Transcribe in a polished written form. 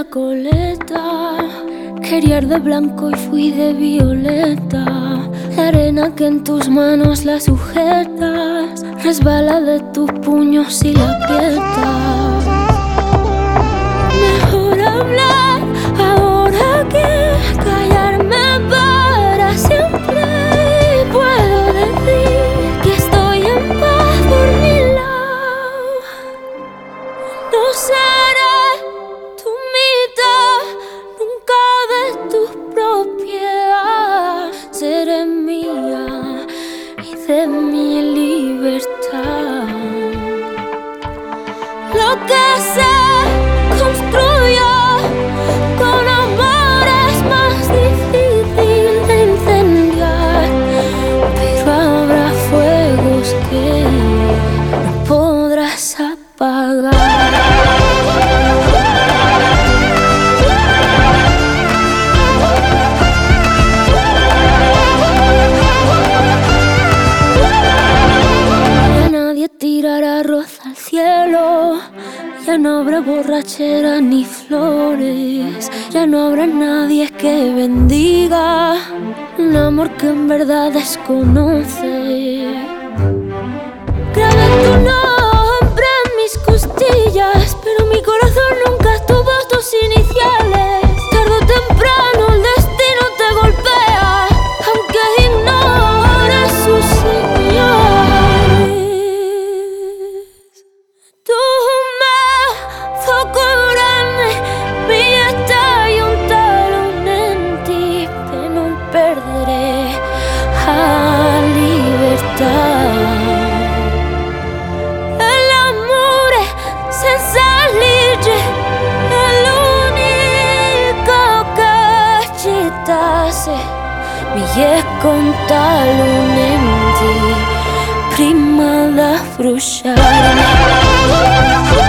la coleta. Quería ir de blanco y fui de violeta. La arena que en tus manos la sujetas resbala de tus puños y la aprietas. Mejor hablar ahora que callarme para siempre. Puedo decir que estoy en paz por mi lado. No seré tu mitad, nunca de tu propiedad. Seré mía y de mi libertad. Lo que se construyó con amor es más difícil de incendiar, pero habrá fuegos que no podrás apagar. Ya nadie tirará arroz al cielo. Ya no habrá borrachera ni flores. Ya no habrá nadie que bendiga un amor que en verdad desconoce. Grabé tu nombre en mis costillas, pero mi corazón nunca tuvo tus iniciales. Tarde o temprano el destino te golpea, aunque ignores sus señales. Tú mi y un talón en ti, que non perdré a libertad. L'amore senza legge è l'unico che ci tasse. Mi è con talonenti prima da frusciare.